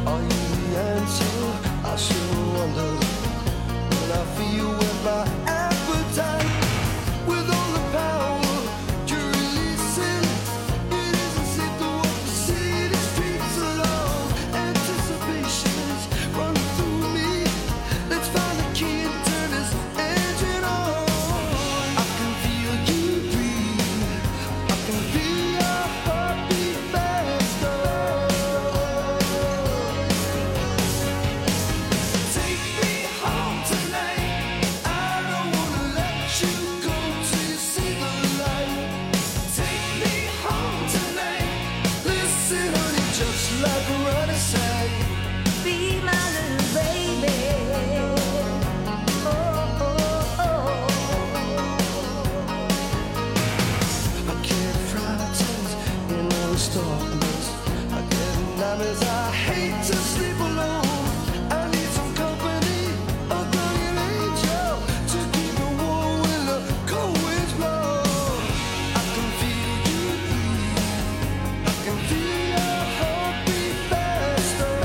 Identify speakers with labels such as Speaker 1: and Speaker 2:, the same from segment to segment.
Speaker 1: Are you the answer? I sure wonder. When I feel with my appetite, with all the power you're releasing, it isn't safe to walk the city streets alone. Anticipation's running through me. Let's find the key and turn this engine on. I can feel you breathe. I can feel your heartbeat faster. Take me home tonight. I don't wanna let you go till you see the light. Take me home tonight. Listen, honey, just like Ronnie sang.
Speaker 2: Be my little baby. Oh, oh, oh.
Speaker 1: I get frightened in all the darkness. I get nightmares. I hate to sleep alone. I need some company, a guardian angel to keep me warm when the cold winds blow. I can feel you breathe. I can feel your heartbeat faster.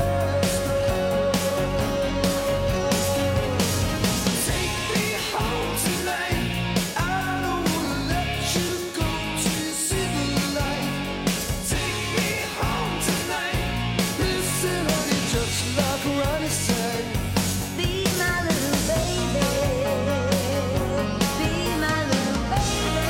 Speaker 1: Take me home tonight. I don't wanna let you go till you see the light. Take me home tonight. Listen, honey, just like Ronnie said.
Speaker 2: Be my little baby. Be my little baby.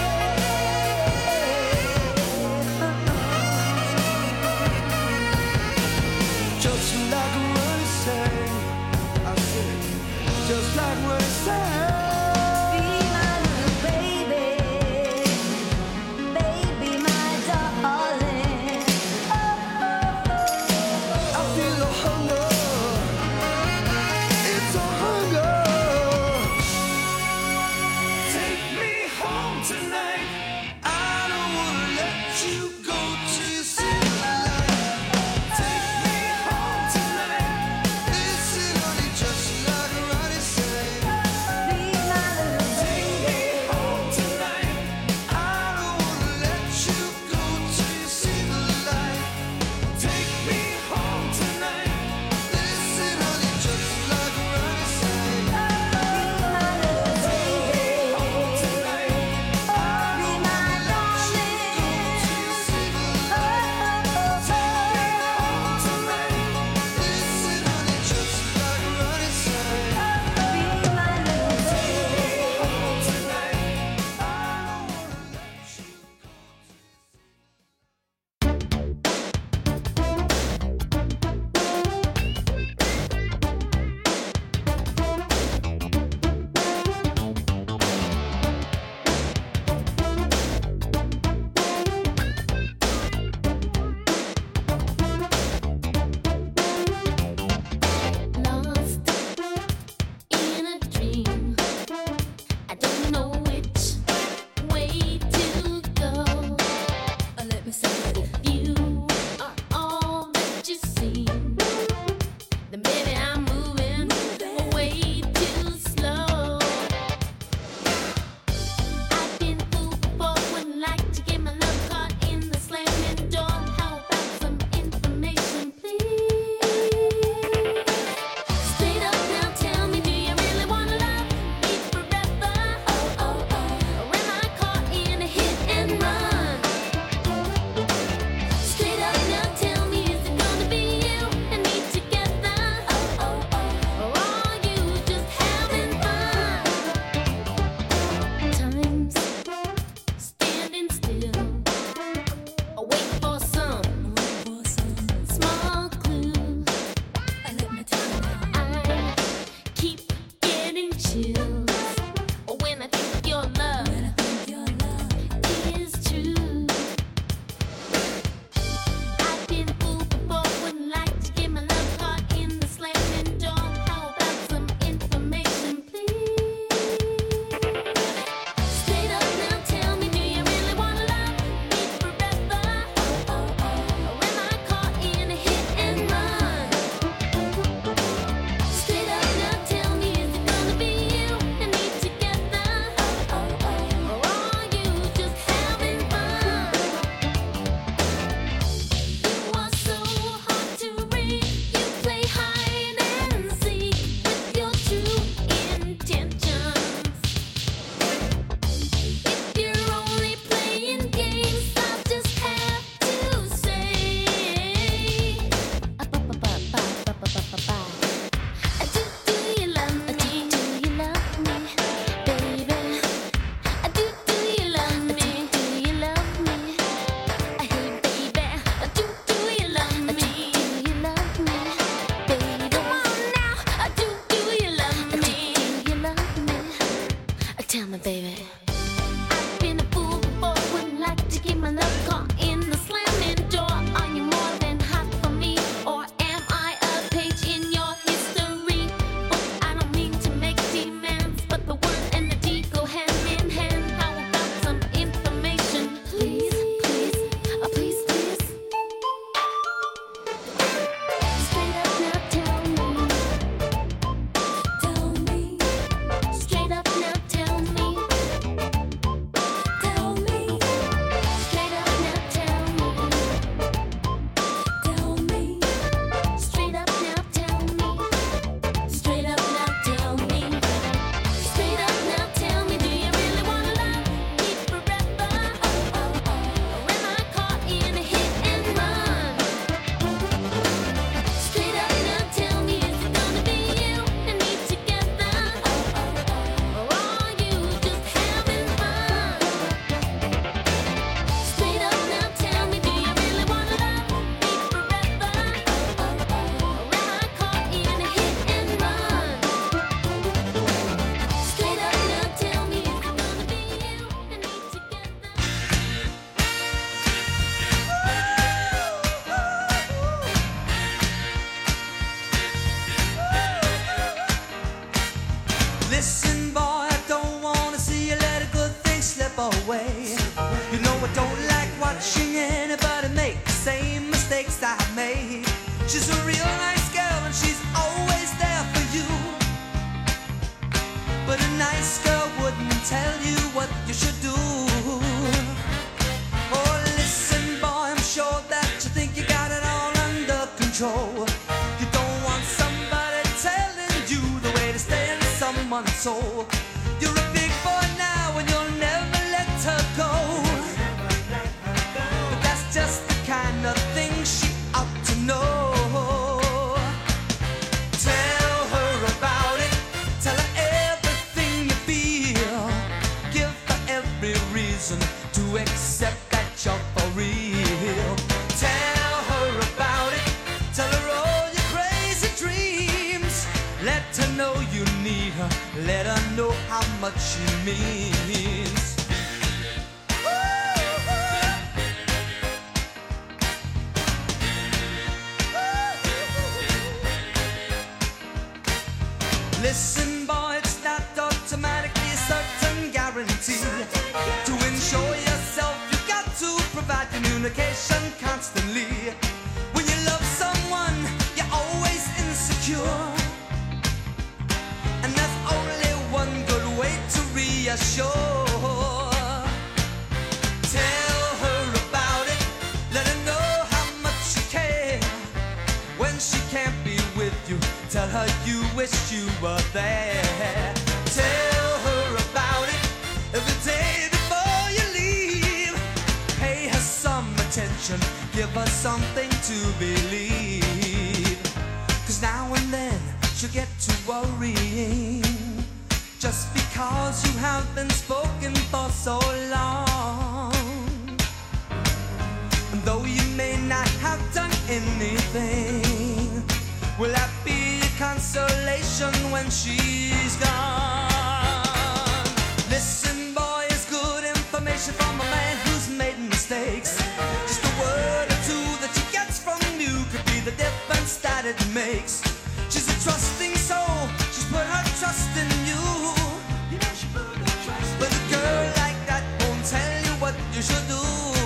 Speaker 1: Just like Ronnie said. I said, just like Ronnie said.
Speaker 2: Be my little baby. Baby, my darling.
Speaker 1: I feel the hunger. It's a hunger. Take me home tonight. I don't wanna let you go till you see the light. Take me home tonight. Listen, honey, just like Ronnie said.
Speaker 2: Be
Speaker 1: soul. You're a big boy now and you'll never let her go. But that's just the kind of thing she ought to know. Tell her about it. Tell her everything you feel. Give her every reason to accept that you're for real. Tell her about it. Tell her all your crazy dreams. Let her know you need her. Let her know how much she means. Listen, boy, it's not automatically a certain guarantee. To ensure yourself, you've got to provide communication constantly. When you love someone, you're always insecure. And there's only one good way to reassure. Tell her about it. Let her know how much you care. When she can't be with you, tell her you wish you were there. Tell her about it every day before you leave. Pay her some attention, give her something to believe. 'Cause now and then she'll get to worrying, just because you have been spoken for so long. And though you may not have done anything, will that be a consolation when she's gone? Listen, boy, it's good information from a man who's made mistakes. Just a word or two that she gets from you could be the difference that it makes. She's a trusting soul, she's put her trust in you. But a girl like that won't tell you what you should do.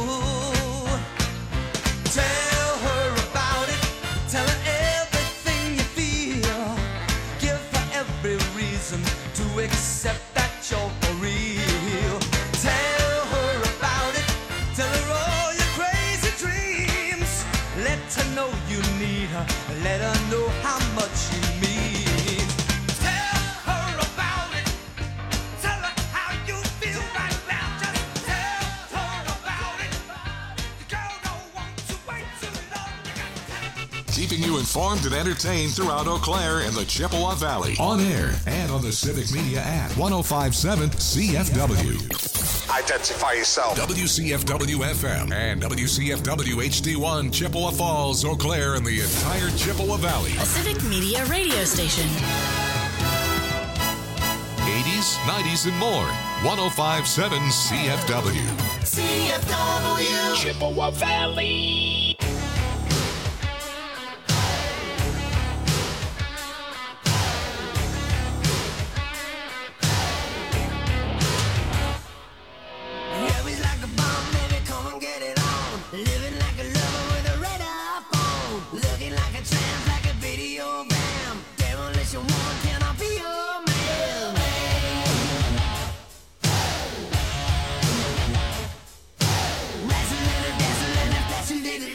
Speaker 1: Tell her about it, tell her everything you feel. Give her every reason to accept that you're for real. Tell her about it, tell her all your crazy dreams. Let her know you need her, let her know how much you mean. Tell her about it, tell her how you feel right now. Just tell her about it. The girl don't want to wait too long. You gotta tell her.
Speaker 3: Keeping you informed and entertained throughout Eau Claire and the Chippewa Valley. On air and on the Civic Media app. 105.7 CFW.
Speaker 4: Identify yourself.
Speaker 3: WCFW FM and WCFW HD1 Chippewa Falls, Eau Claire, and the entire Chippewa Valley.
Speaker 5: A Civic Media radio station.
Speaker 3: 80s, 90s, and more. 105.7 CFW.
Speaker 4: CFW.
Speaker 6: Chippewa Valley.
Speaker 1: Yeah, he's like a bomb, baby, come and get it on. Living like a lover with a red iPhone. Looking like a tramp, like a video bam. Demolition one, can I be your man? Wrestling and dancing and flashing, did it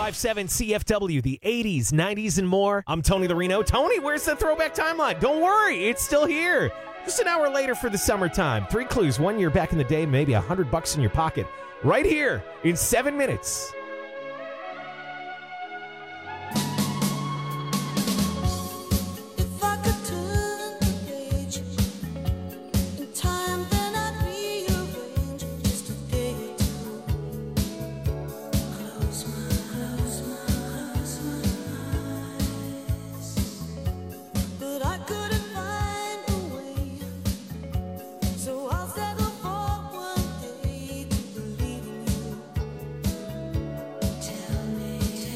Speaker 6: 105.7 CFW, the 80s, 90s, and more. I'm Tony Larino. Tony, where's the throwback timeline? Don't worry, it's still here. Just an hour later for the summertime. 3 clues, 1 year back in the day, maybe $100 in your pocket. Right here in 7 minutes.
Speaker 1: If I could turn the page in time, then I'd rearrange just a day or two. Close my eyes, but I couldn't find a way, so I'll settle for one day to believe in you. Tell me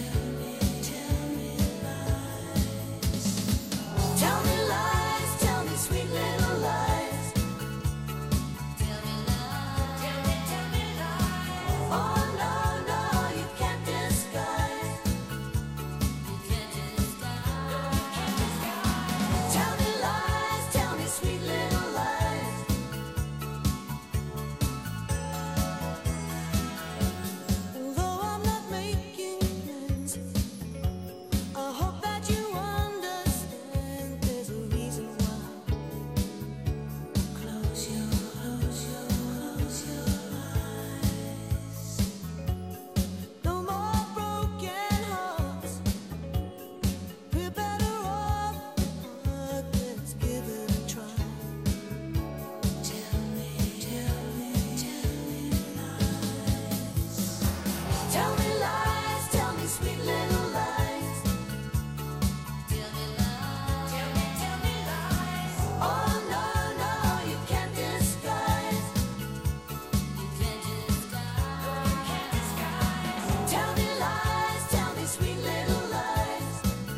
Speaker 1: lies. Tell me lies, tell me sweet little lies. Tell me lies. Oh no, no, you can't disguise. Tell me lies, tell me sweet little lies. Although I'm not making plans, I hope that you understand there's a reason why. Close your eyes. No more broken hearts. We're better off apart. Let's give it a try. Tell me lies. Tell me lies, tell me sweet little lies. Tell me lies. Oh no, no, you can't disguise. Tell me lies, tell me sweet little lies.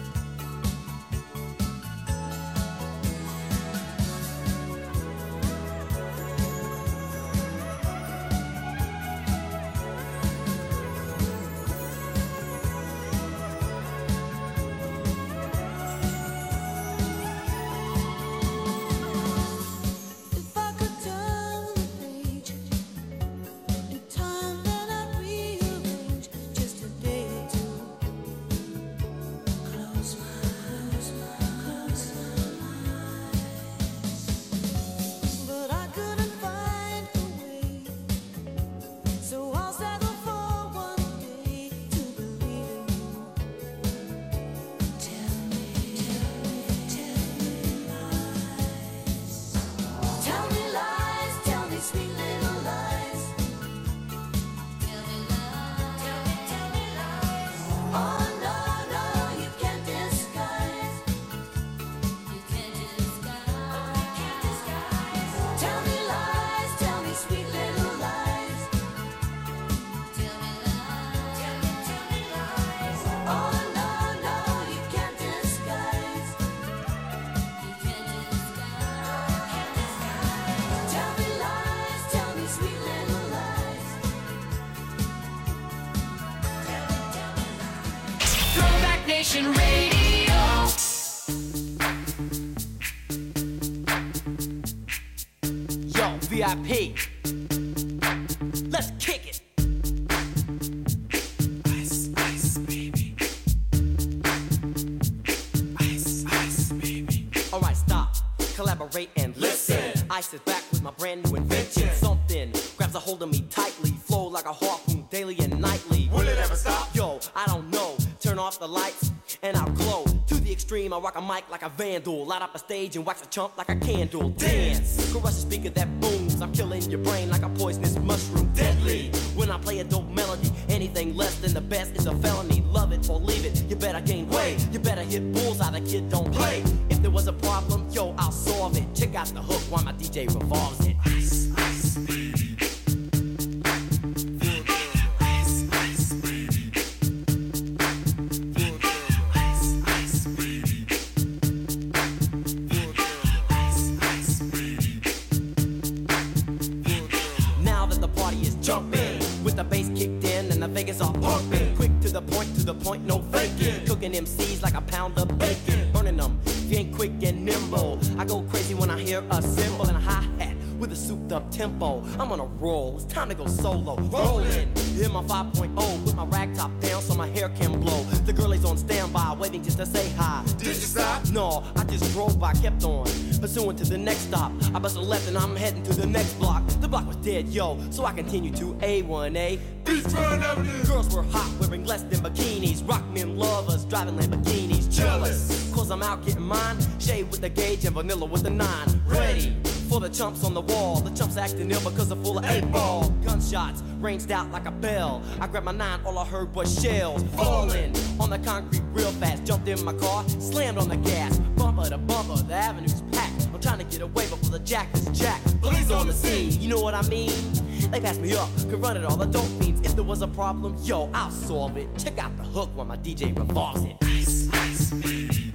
Speaker 1: If I could turn the page in time, then I'd rearrange just a day or two. Close my eyes, but I couldn't find a way, so I'll settle for one day to believe in you. Tell me lies. Tell me lies, tell me sweet little lies. Tell me lies. Oh no, no, you can't disguise. Tell me lies, tell me sweet little lies. Tell me lies. Oh no, no, you can't disguise. Tell me lies, tell me sweet little lies.
Speaker 5: Throwback Nation Radio.
Speaker 7: Yo, VIP. Let's kick it. Ice, ice, baby. Ice, ice, baby. Alright, stop. Collaborate and listen. Ice is back with my brand new invention. Something grabs a hold of me tightly. Flow like a harpoon daily and nightly. Will it ever stop? Yo, I don't know. Turn off the lights and I'll glow. To the extreme, I rock a mic like a vandal. Light up a stage and wax a chump like a candle. Dance, crush a speaker that booms. I'm killing your brain like a poisonous mushroom. Deadly, when I play a dope melody. Anything less than the best is a felony. Love it or leave it, you better gain weight. You better hit bullseye, the kid don't play. If there was a problem, yo, I'll solve it. Check out the hook while my DJ revolves it. Ice, ice, baby. Ice, ice, baby. Ice, ice, baby. Ice, ice, baby. Now that the party is jumping, with the bass kicked in and the Vegas are pumping. Quick to the point, no faking. Cooking MCs like a pound of bacon. Burning them, if you ain't quick and nimble. I go crazy when I hear a cymbal and a hi-hat with a souped up tempo. I'm on a roll, it's time to go solo. Rollin', in my 5.0, with my rag top down so my hair can blow. The girl is on standby, waiting just to say hi.
Speaker 4: Did you stop?
Speaker 7: No, I just drove by, kept on pursuing to the next stop. I bust a left and I'm heading to the next block. The block was dead, yo, so I continued to A1A.
Speaker 4: Beachfront Avenue.
Speaker 7: Girls were hot, wearing less than bikinis. Rock men lovers, driving Lamborghinis. Jealous, cause I'm out getting mine. Shade with the gauge and vanilla with the 9. Ready for the chumps on the wall. The chumps acting ill because they're full of 8-ball. Gunshots ranged out like a bell. I grabbed my 9, all I heard was shells falling on the concrete real fast. Jumped in my car, slammed on the gas. Bumper to bumper, the avenue's packed. I'm trying to get away before the jack is jacked. Police on the scene, you know what I mean? They passed me up, could run it all, the dope fiends. If there was a problem, yo, I'll solve it. Check out the hook while my DJ revolves it. Ice, ice, baby.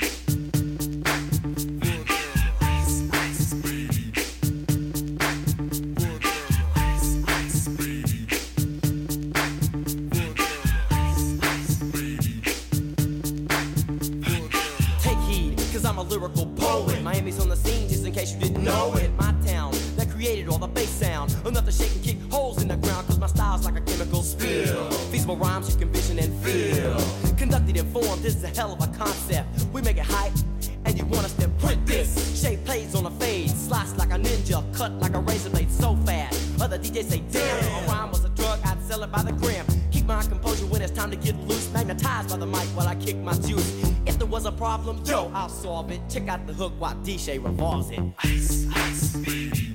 Speaker 7: Lyrical poet. Miami's on the scene, just in case you didn't know it. My town that created all the bass sound. Enough to shake and kick holes in the ground, cause my style's like a chemical spill. Feasible rhymes you can vision and feel. Conducted in form, this is a hell of a concept. We make it hype, and you want us to print this. Shape plays on a fade, slice like a ninja, cut like a razor blade so fast. Other DJs say, damn, a rhyme was a drug, I'd sell it by the gram. Keep my composure when it's time to get loose. Magnetized by the mic while I kick my juice. If there was a problem, yo, I'll solve it. Check out the hook while DJ revolves it. Ice, ice, baby.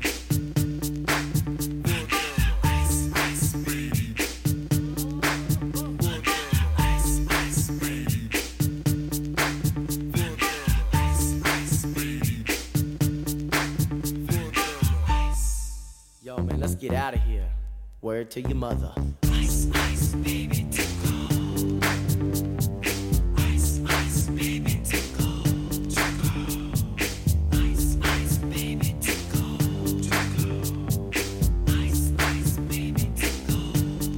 Speaker 7: Ice, ice, baby. Ice, ice, baby. Ice, ice, baby. Yo, man, let's get out of here. Word to your mother. Ice, ice, baby, tickle. Ice, ice, baby, tickle. Ice, ice, baby, tickle. Ice, ice, baby, tickle.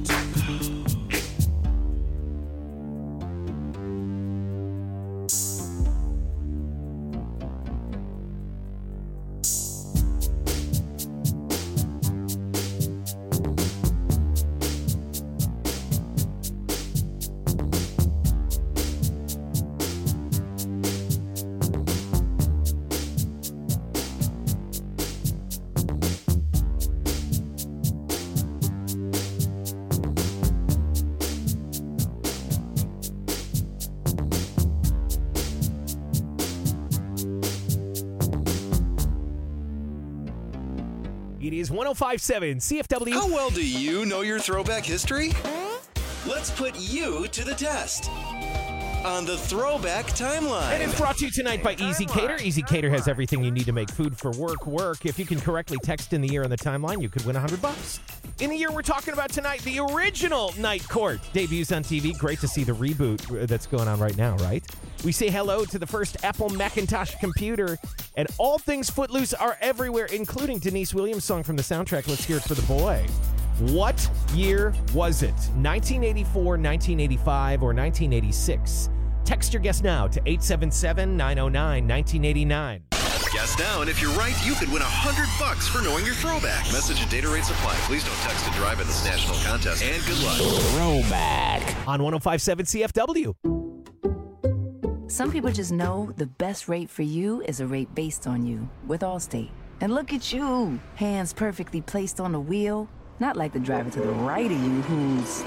Speaker 6: It is 105.7 CFW.
Speaker 8: How well do you know your throwback history? Let's put you to the test on the Throwback Timeline.
Speaker 6: And it's brought to you tonight by Easy Cater. Easy Cater has everything you need to make food for work. If you can correctly text in the year on the timeline, you could win $100. In the year we're talking about tonight, the original Night Court debuts on TV. Great to see the reboot that's going on right now, right? We say hello to the first Apple Macintosh computer, and all things Footloose are everywhere, including Denise Williams' song from the soundtrack. Let's hear it for the boy. What year was it? 1984, 1985, or 1986? Text your guess now to 877-909-1989.
Speaker 8: Guess now, and if you're right, you could win $100 for knowing your throwback. Message and data rates apply. Please don't text to drive in this national contest. And good luck.
Speaker 6: Throwback on 105.7 CFW.
Speaker 9: Some people just know the best rate for you is a rate based on you with Allstate. And look at you, hands perfectly placed on the wheel. Not like the driver to the right of you who's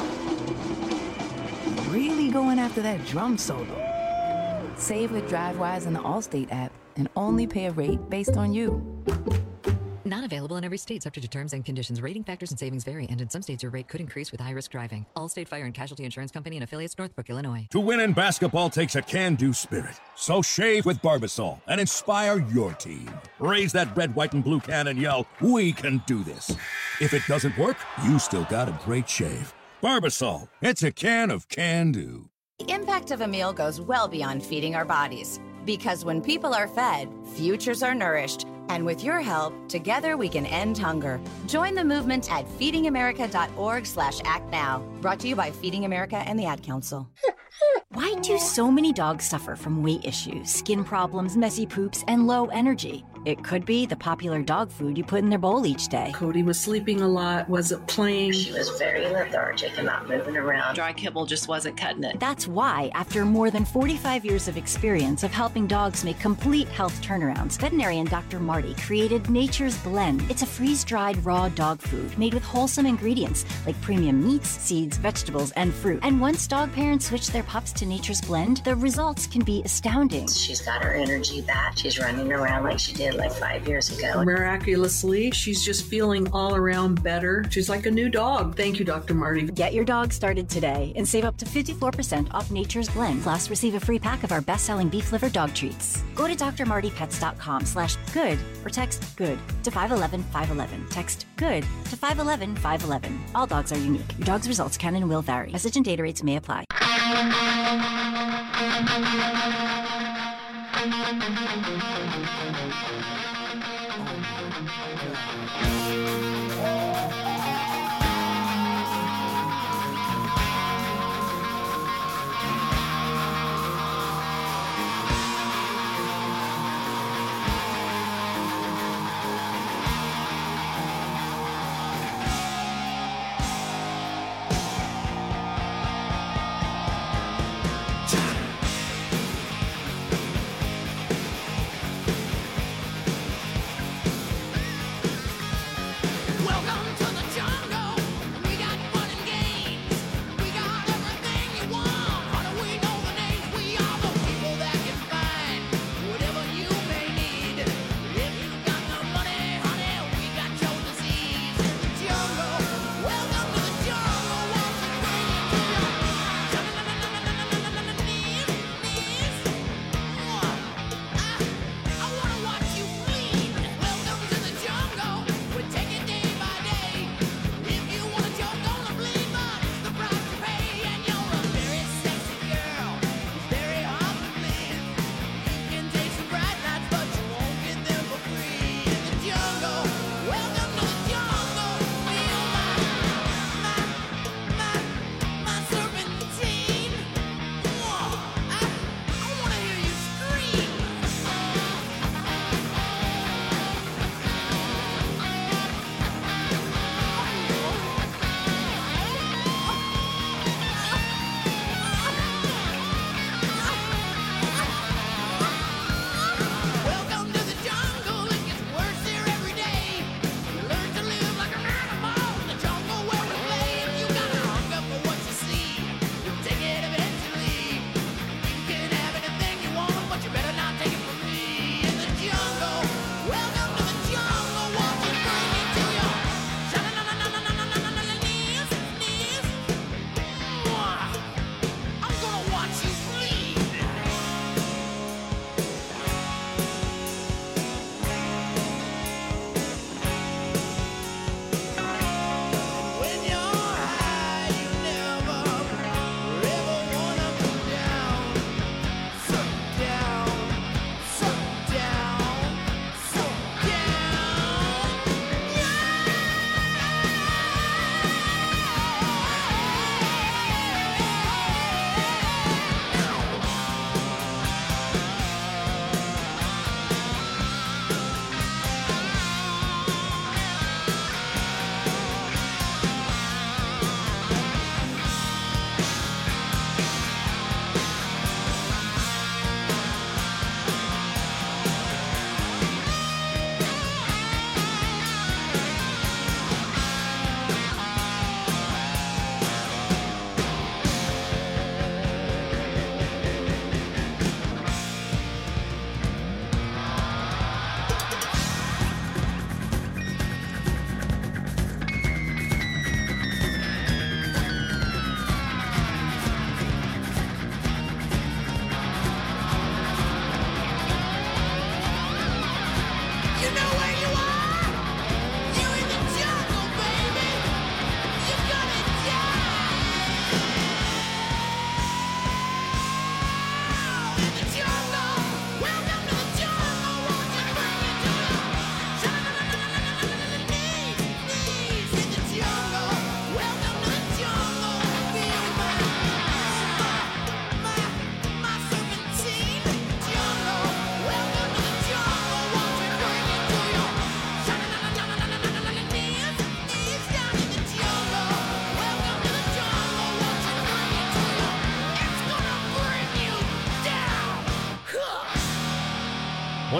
Speaker 9: really going after that drum solo. Save with DriveWise in the Allstate app and only pay a rate based on you.
Speaker 10: Not available in every state, subject to terms and conditions. Rating factors and savings vary, and in some states your rate could increase with high-risk driving. Allstate Fire and Casualty Insurance Company and affiliates, Northbrook, Illinois.
Speaker 11: To win in basketball takes a can-do spirit. So shave with Barbasol and inspire your team. Raise that red, white, and blue can and yell, "We can do this." If it doesn't work, you still got a great shave. Barbasol, it's a can of can-do.
Speaker 12: The impact of a meal goes well beyond feeding our bodies. Because when people are fed, futures are nourished. And with your help, together we can end hunger. Join the movement at feedingamerica.org/actnow. Brought to you by Feeding America and the Ad Council.
Speaker 13: Why do so many dogs suffer from weight issues, skin problems, messy poops, and low energy? It could be the popular dog food you put in their bowl each day.
Speaker 14: Cody was sleeping a lot, wasn't playing.
Speaker 15: She was very lethargic and not moving around.
Speaker 16: Dry kibble just wasn't cutting it.
Speaker 13: That's why, after more than 45 years of experience of helping dogs make complete health turnarounds, veterinarian Dr. Marty created Nature's Blend. It's a freeze-dried raw dog food made with wholesome ingredients like premium meats, seeds, vegetables, and fruit. And once dog parents switch their pups to Nature's Blend, the results can be astounding.
Speaker 15: She's got her energy back. She's running around like she did like 5 years ago.
Speaker 14: Miraculously, she's just feeling all around better. She's like a new dog. Thank you, Dr. Marty.
Speaker 13: Get your dog started today and save up to 54% off Nature's Blend. Plus, receive a free pack of our best-selling beef liver dog treats. Go to drmartypets.com/good or text GOOD to 511-511. Text GOOD to 511-511. All dogs are unique. Your dog's results can and will vary. Message and data rates may apply.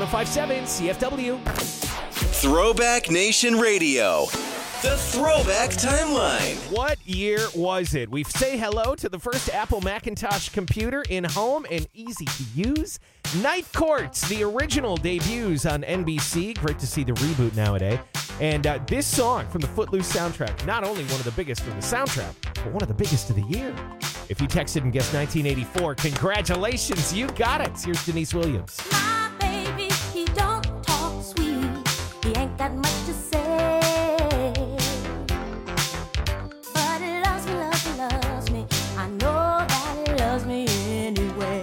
Speaker 6: 1057 CFW.
Speaker 8: Throwback Nation Radio. The Throwback Timeline.
Speaker 6: What year was it? We say hello to the first Apple Macintosh computer in home and easy to use. Night Courts, the original debuts on NBC. Great to see the reboot nowadays. And this song from the Footloose soundtrack, not only one of the biggest from the soundtrack, but one of the biggest of the year. If you texted and guessed 1984, congratulations, you got it. Here's Denise Williams.
Speaker 2: My baby, he don't talk sweet. He ain't got much to say. But he loves me, loves me, loves me. I know that he loves me anyway.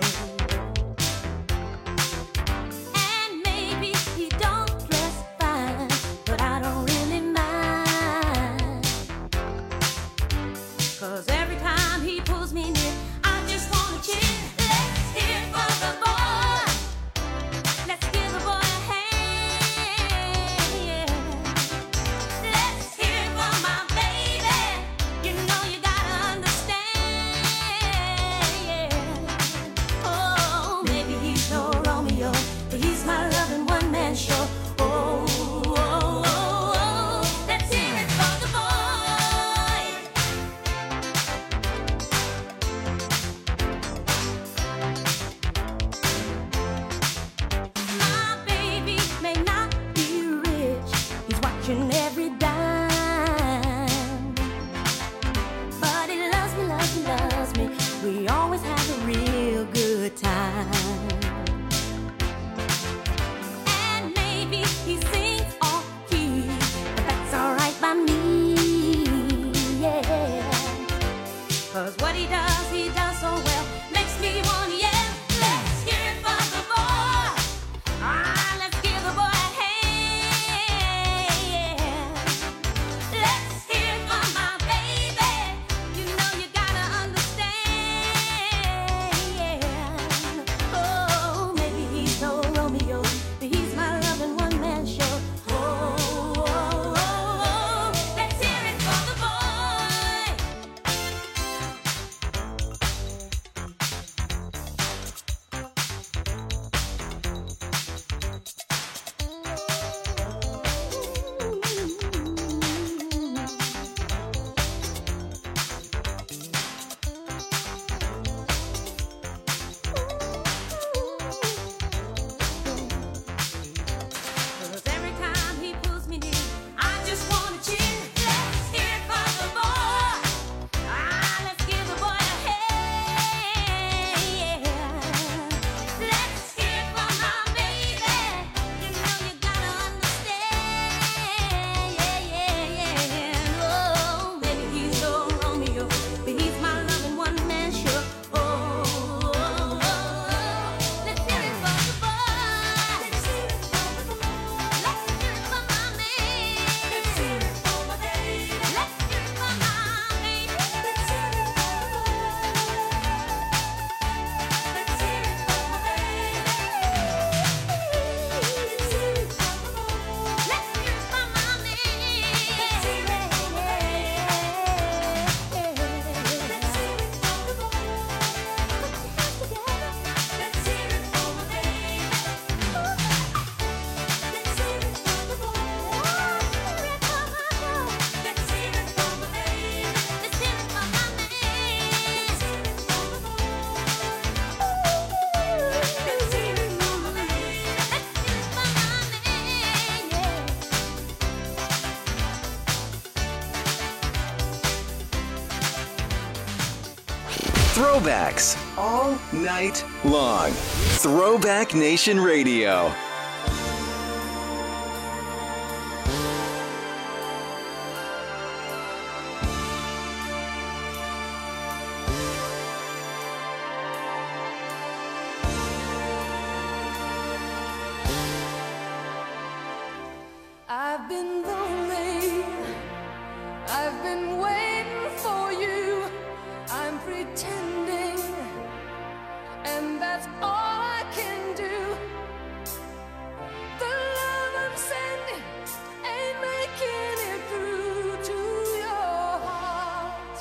Speaker 2: And maybe he don't dress fine, but I don't really mind. 'Cause every time he pulls me near, I just wanna cheer. Let's hear it for the boy. Let's give the boy a hand. Yeah. Let's hear it for my baby. You know you gotta understand. Yeah. Oh, maybe he's no Romeo, but he's my loving one-man show. Oh, oh, oh, oh. Let's hear it for the boy. My baby may not be rich, he's watching every dime. But he loves me, loves me, loves me. We always have a real good time. And maybe he sings off key, but that's alright by me. Yeah. 'Cause what he does so well. Makes me wanna yell. Let's hear it for the boy. Ah, let's give the boy a hand. Yeah. Let's hear it for my baby. You know you gotta understand. Yeah. Oh, maybe he's no Romeo, but he's my loving one-man show. Oh, oh, oh, oh. Let's hear it for the boy. Cause every time he pulls me near, I just wanna cheer. Let's hear it for the boy. Ah, let's give the boy a hand. Yeah. Let's hear it for my baby. You know you gotta understand. Yeah. Oh, maybe he's no Romeo, but he's my loving one-man show. Oh, oh, oh, oh. Let's hear it for the boy. Let's hear it for the boy. Let's hear it for my man. Let's hear it for my baby. Let's hear it for my baby. Let's hear it for the boy. Let's hear it for my baby. Let's hear it for the boy. Let's hear it for my man. Let's hear it for the boy. Let's hear it for the boy. Let's hear it for my baby. Let's hear it for the boy. Let's hear it for my baby. Let's hear it for my man. Let's hear it for the boy. Let's hear it for my
Speaker 8: Throwbacks all night long. Throwback Nation Radio.
Speaker 1: I've been lonely. I've been waiting for you. I'm pretending, and that's all I can do. The love I'm sending ain't making it through to your heart.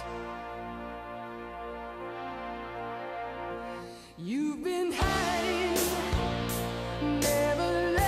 Speaker 1: You've been hiding, never let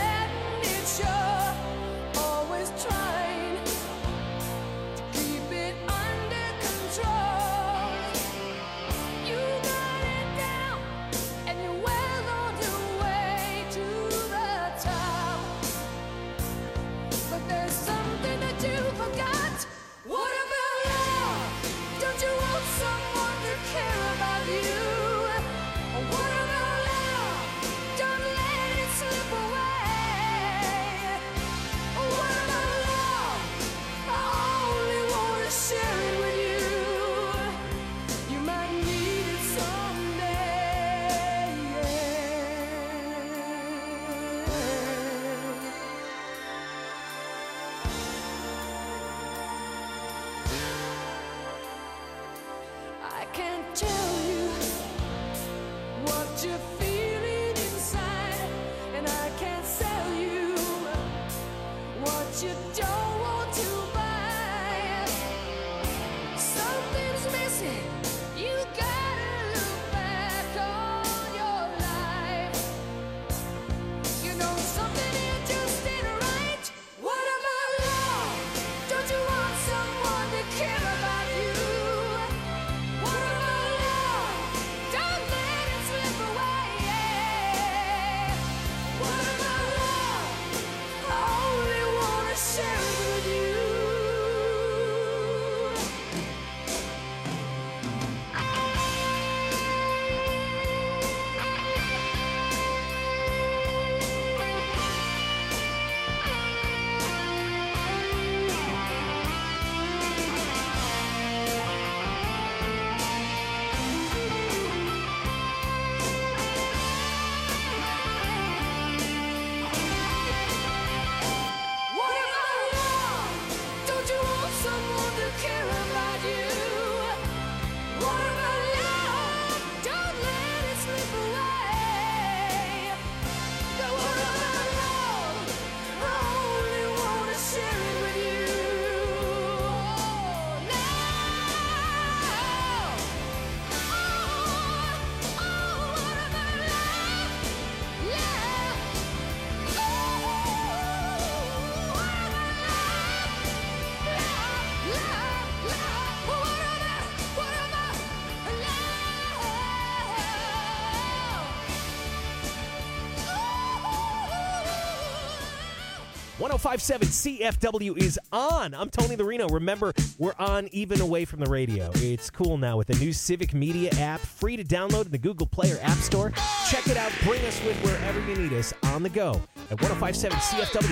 Speaker 6: 1057 CFW is on. I'm Tony the Reno. Remember, we're on even away from the radio. It's cool now with the new Civic Media app, free to download in the Google Play or App Store. Check it out. Bring us with wherever you need us on the go at 1057 CFW.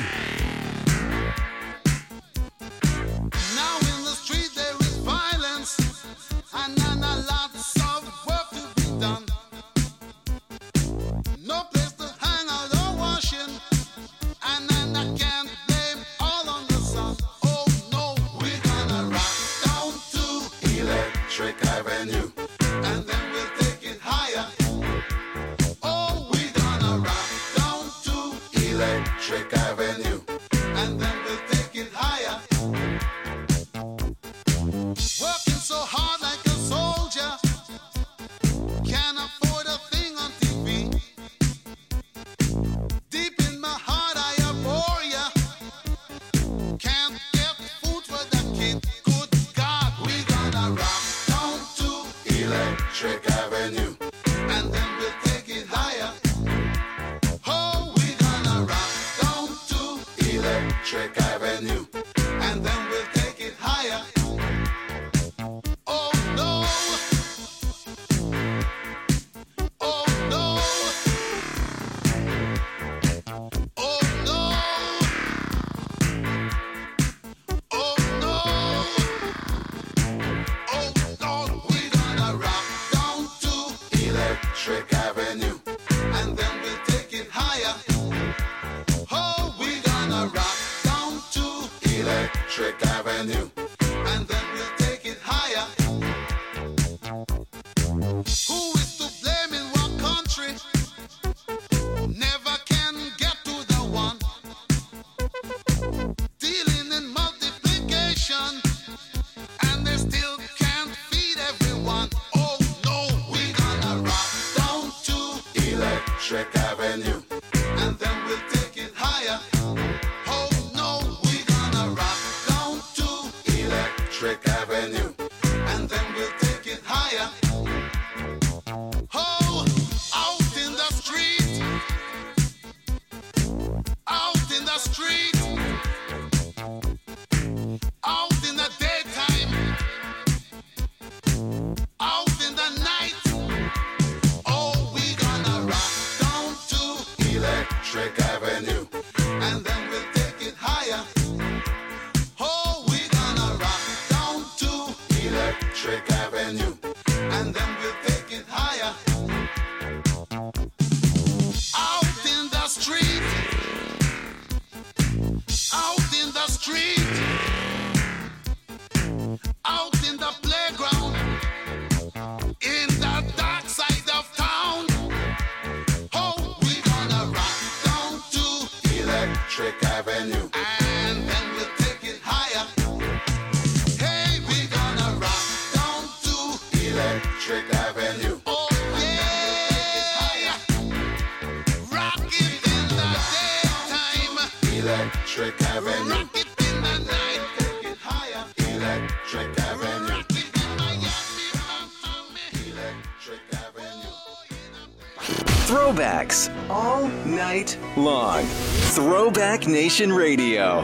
Speaker 1: Now in the street there is violence, and lots of work to be done. No place to hang out or washing, and I can't blame all on the sun. Oh no, we're gonna rock down to Electric Avenue, and then we'll take it higher. Oh, we're gonna rock down to Electric Avenue, and then we'll take it higher. Working so hard like a soldier, can't afford a thing on TV. Deep in my heart I abhor ya, can't get food for the kid. Good God, we gonna rock down to Electric Avenue, and then we'll take it higher. Oh, we gonna rock down to Electric Avenue, and then we'll take it higher. Oh no, oh no, oh no, oh no, oh Lord, we gonna rock down to Electric Avenue, and then we'll take it higher. Oh, we gonna rock down to Electric Avenue, and then we'll take it higher. Who is to blame in what country? Never can get to the one. Dealing in multiplication, and they still can't feed everyone. Oh no, we gonna rock down to Electric Avenue, and then we'll take it higher. Oh no, we gonna rock down to Electric Avenue, and then we'll take it higher. Oh, out in the street, out in the street, out in the daytime, out in the night. Oh, we gonna rock down to Electric Avenue, and then we'll take it higher. Oh, we gonna rock down to Electric Avenue, and then we'll take it higher. Out in the street, out in the street, out in the playground, in the dark side of town. Oh, we gonna rock down to Electric Avenue, and then we'll take it higher. Hey, we gonna rock down to Electric Avenue. Oh yeah, rock it in the daytime, Electric Avenue. Rock it in the night, take it higher, Electric Avenue. Rock it in Miami, Electric Avenue.
Speaker 17: Throwbacks all night long. Throwback Nation Radio.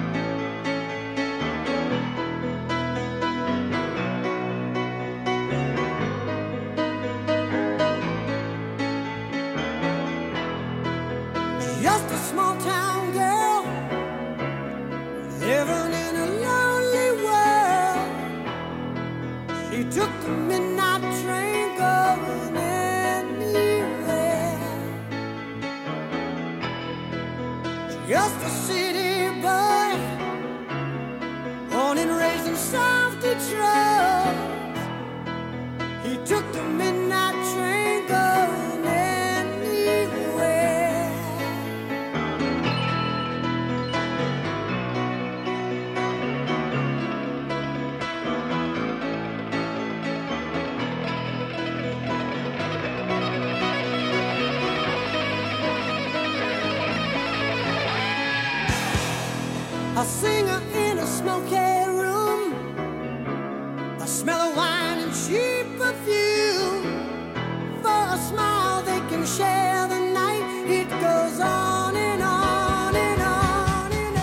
Speaker 1: Just a small town girl living in a lonely world. She took the midnight train going anywhere. Just a city boy, born and raised in South Detroit. He took the midnight train going anywhere. A singer in a smoky room, the smell of wine and cheap perfume. For a smile they can share the night. It goes on and on and on and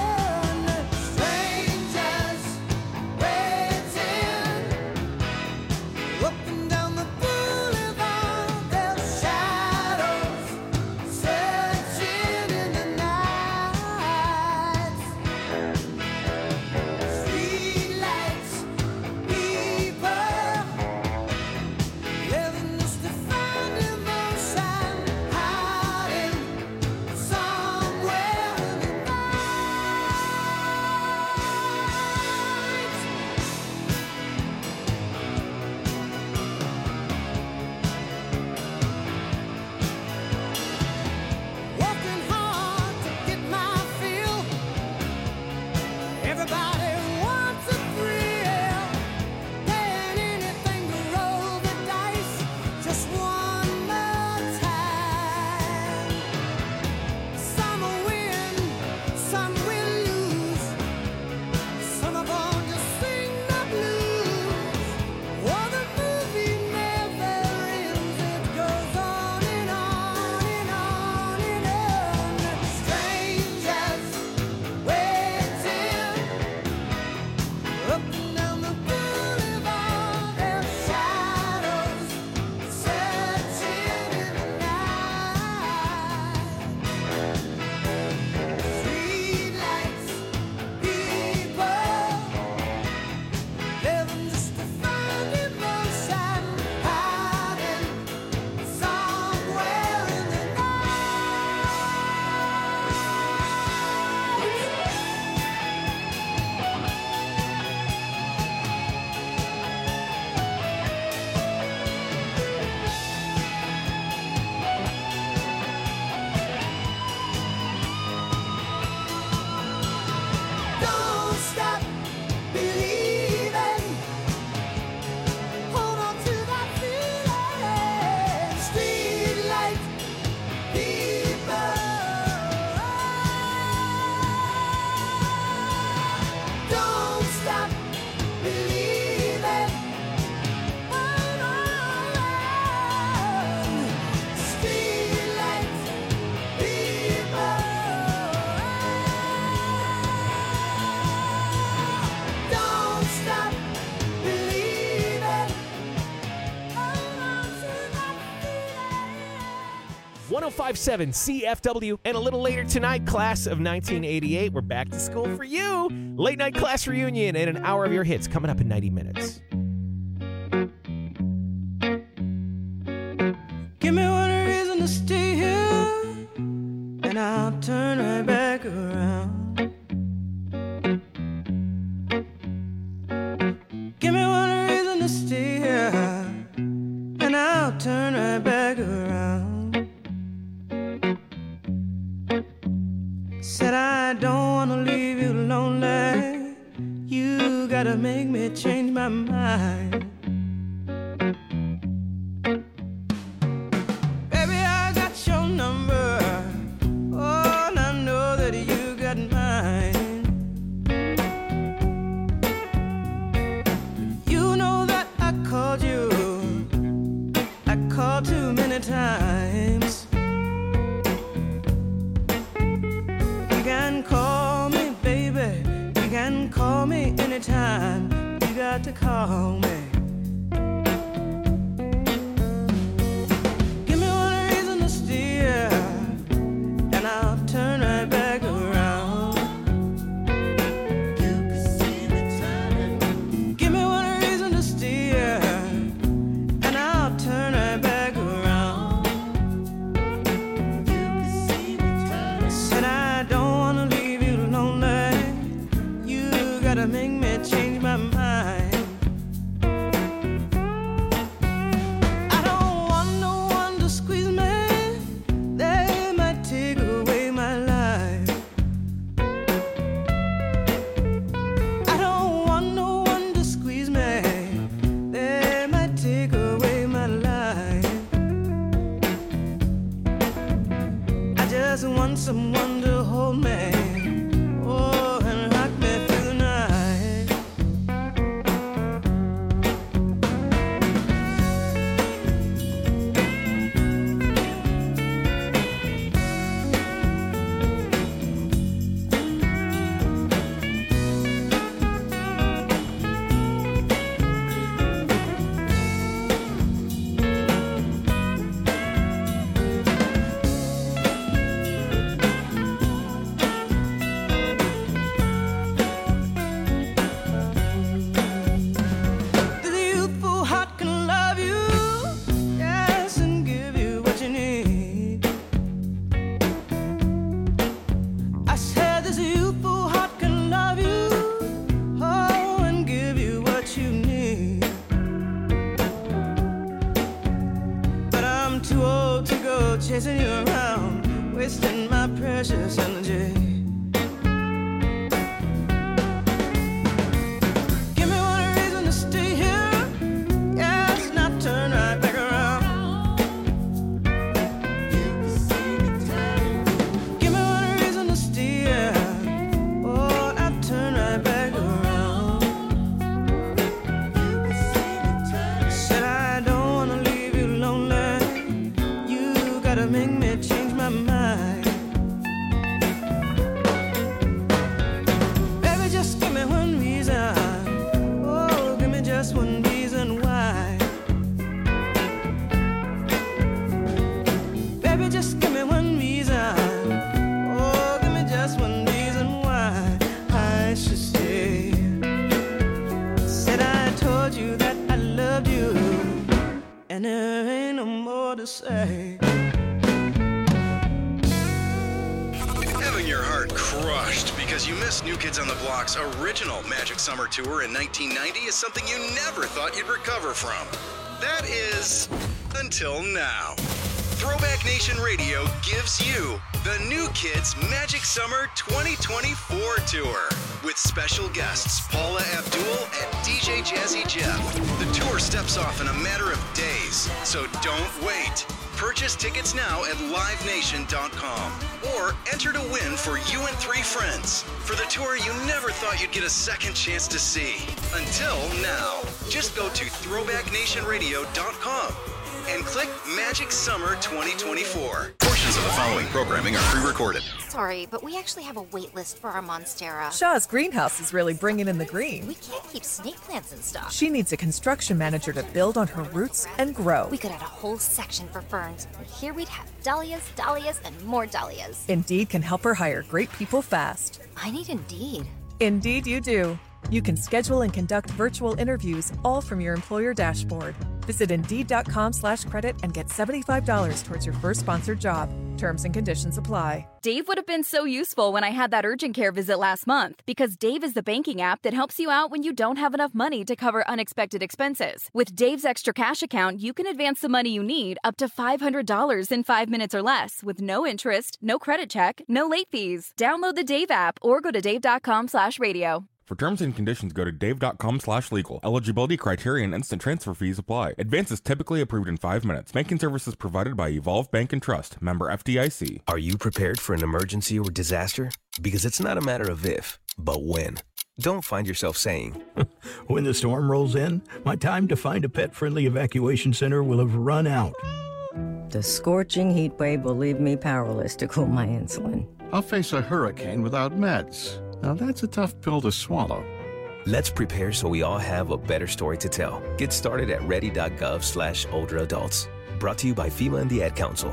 Speaker 6: 1057 CFW. And a little later tonight, class of 1988. We're back to school for you. Late night class reunion and an hour of your hits coming up in 90 minutes.
Speaker 1: Give me one reason to stay here, and I'll turn right back around. Give me one reason to stay here, and I'll turn right back around. Said I don't wanna leave you lonely. You gotta make me change my mind. Baby, I got your number. Oh, and I know that you got mine. You know that I called you. I called too many times. You can call me, baby. You can call me anytime. You got to call me. Give me one reason to steer, and I'll turn right back around. You can see me turning. Give me one reason to steer, and I'll turn right back around. You can see me turning. Said I don't wanna leave you lonely. You gotta make me change my mind. I don't want no one to squeeze me. They might take away my life. I don't want no one to squeeze me. They might take away my life. I just want someone to hold me. Oh, and rock me through the night. The youthful heart can love you, yes, and give you what you need. I said this youthful heart can love you, oh, and give you what you need. But I'm too old to go chasing you around, wasting my precious energy. Give me one reason to stay here, yes, and I'll turn right back around. Give me one reason to stay here, oh, and I'll turn right back around. Said I don't wanna leave you lonely. You gotta make me change my mind. Baby, just give me one reason. Oh, give me just one reason why. Baby, just give me one reason. Oh, give me just one reason why I should stay. Said I told you that I loved you, and there ain't no more to say.
Speaker 8: Having your heart crushed because you missed New Kids on the Block's original Magic Summer Tour in 1990 is something you never thought you'd recover from. That is, until now. Throwback Nation Radio gives you the New Kids Magic Summer 2024 Tour with special guests Paula Abdul and DJ Jazzy Jeff. The tour steps off in a matter of days, so don't wait. Purchase tickets now at livenation.com or enter to win for you and 3 friends for the tour you never thought you'd get a second chance to see. Until now, just go to throwbacknationradio.com. and click Magic Summer 2024. Portions of the following programming are pre-recorded.
Speaker 18: Sorry, but we actually have a wait list for our Monstera.
Speaker 19: Shaw's greenhouse is really bringing in the green.
Speaker 18: We can't keep snake plants in stock.
Speaker 19: She needs a construction manager to build on her roots and grow.
Speaker 18: We could add a whole section for ferns, and here we'd have dahlias, dahlias, and more dahlias.
Speaker 19: Indeed can help her hire great people fast.
Speaker 18: I need Indeed.
Speaker 19: Indeed you do. You can schedule and conduct virtual interviews all from your employer dashboard. Visit Indeed.com/credit and get $75 towards your first sponsored job. Terms and conditions apply.
Speaker 20: Dave would have been so useful when I had that urgent care visit last month because Dave is the banking app that helps you out when you don't have enough money to cover unexpected expenses. With Dave's Extra Cash account, you can advance the money you need up to $500 in 5 minutes or less with no interest, no credit check, no late fees. Download the Dave app or go to dave.com/radio.
Speaker 21: For terms and conditions, go to dave.com/legal. Eligibility criteria and instant transfer fees apply. Advance is typically approved in 5 minutes. Banking services provided by Evolve Bank and Trust. Member FDIC.
Speaker 22: Are you prepared for an emergency or disaster? Because it's not a matter of if, but when. Don't find yourself saying,
Speaker 23: when the storm rolls in, my time to find a pet-friendly evacuation center will have run out.
Speaker 24: The scorching heat wave will leave me powerless to cool my insulin.
Speaker 25: I'll face a hurricane without meds. Now that's a tough pill to swallow.
Speaker 22: Let's prepare so we all have a better story to tell. Get started at ready.gov/older adults. Brought to you by FEMA and the Ad Council.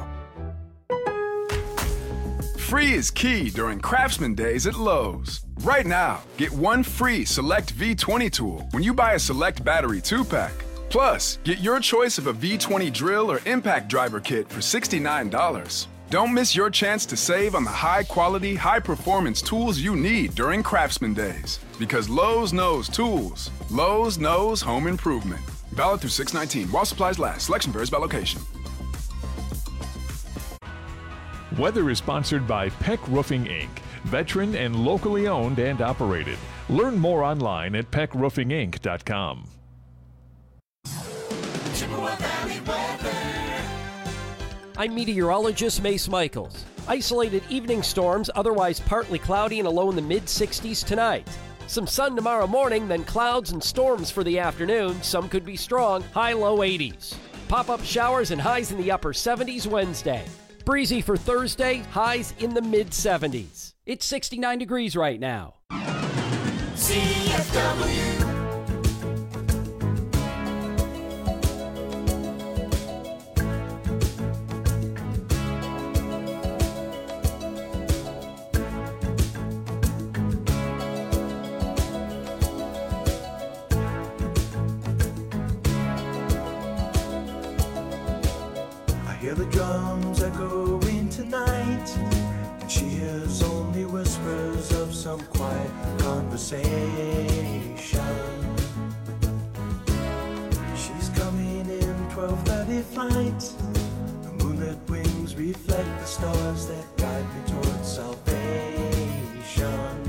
Speaker 26: Free is key during Craftsman Days at Lowe's. Right now, get one free Select V20 tool when you buy a Select Battery 2-pack. Plus, get your choice of a V20 drill or impact driver kit for $69. Don't miss your chance to save on the high-quality, high-performance tools you need during Craftsman Days. Because Lowe's knows tools. Lowe's knows home improvement. Valid through 6/19. While supplies last. Selection varies by location.
Speaker 27: Weather is sponsored by Peck Roofing, Inc., veteran and locally owned and operated. Learn more online at peckroofinginc.com.
Speaker 5: Chippewa Valley weather.
Speaker 28: I'm meteorologist Mace Michaels. Isolated evening storms, otherwise partly cloudy and a low in the mid-60s tonight. Some sun tomorrow morning, then clouds and storms for the afternoon. Some could be strong, high-low 80s. Pop-up showers and highs in the upper 70s Wednesday. Breezy for Thursday, highs in the mid-70s. It's 69 degrees right now.
Speaker 5: CFW.
Speaker 1: Hear the drums echoing tonight, and she hears only whispers of some quiet conversation. She's coming in 12:30 flight. The moonlit wings reflect the stars that guide me towards salvation.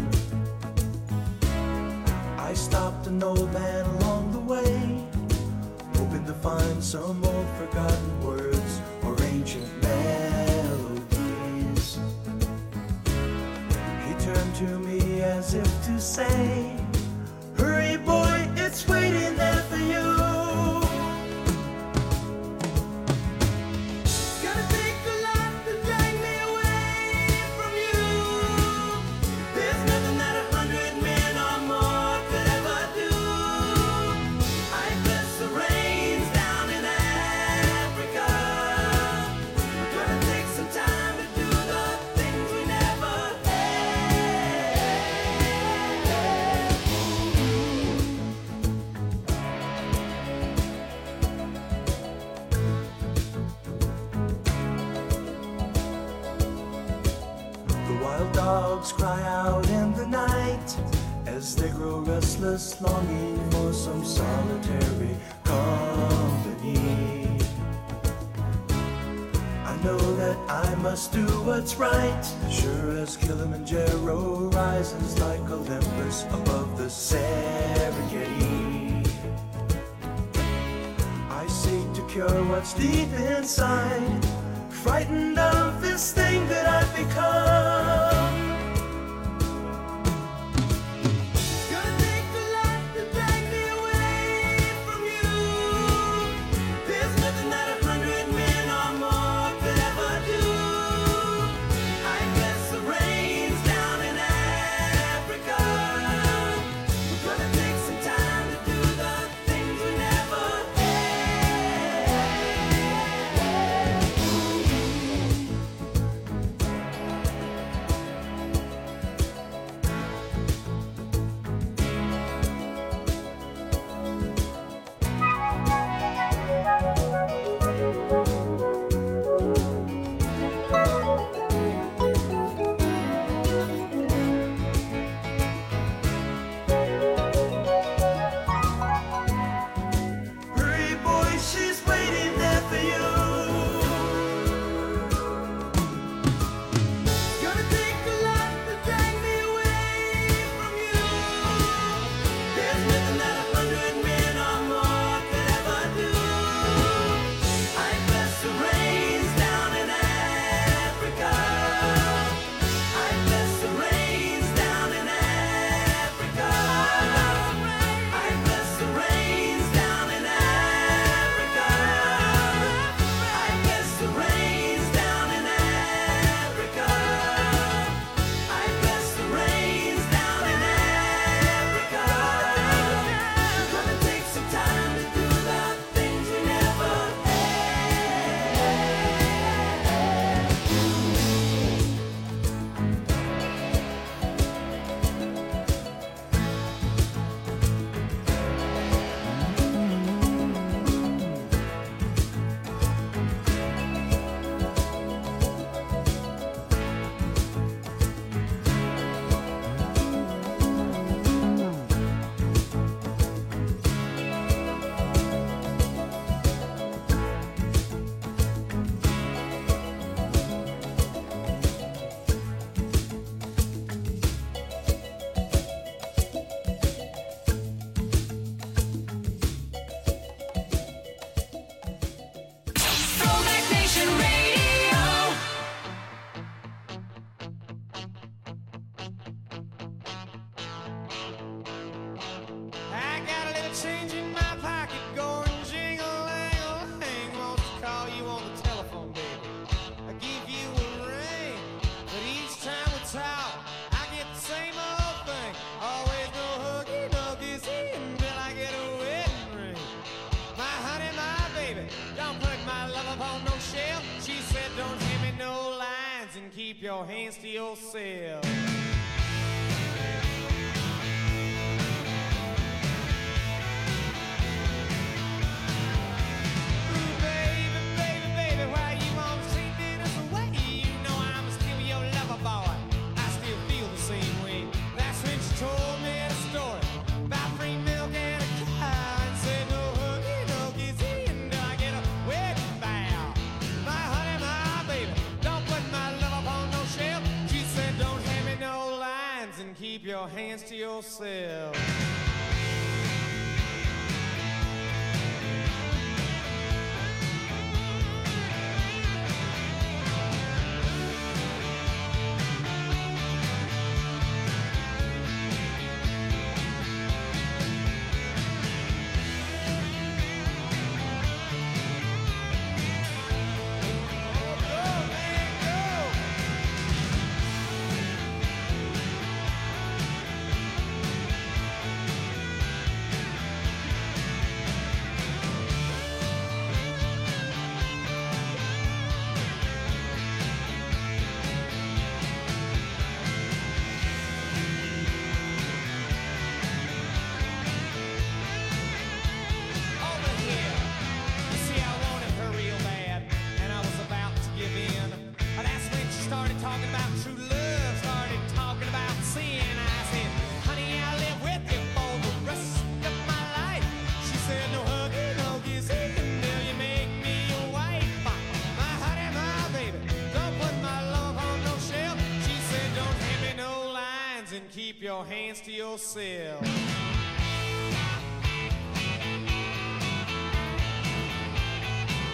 Speaker 1: I stopped an old man along the way, hoping to find some old forgotten words or ancient melodies. He turned to me as if to say, hurry boy, it's waiting there for you. It's gonna take a lot to drag me away from you. There's nothing that 100 men or more could ever do. I bless the rains down in Africa. We're gonna take some time to do the things we never The wild dogs cry out in the night as they grow restless, longing for some solitary company. I know that I must do what's right, sure as Kilimanjaro rises like Olympus above the Serengeti. I seek to cure what's deep inside, frightened of this thing that I've become. It's gonna take a lot to drag me away from you. There's nothing that 100
Speaker 3: your hands to yourself. Keep your hands to yourself. Keep your hands to yourself.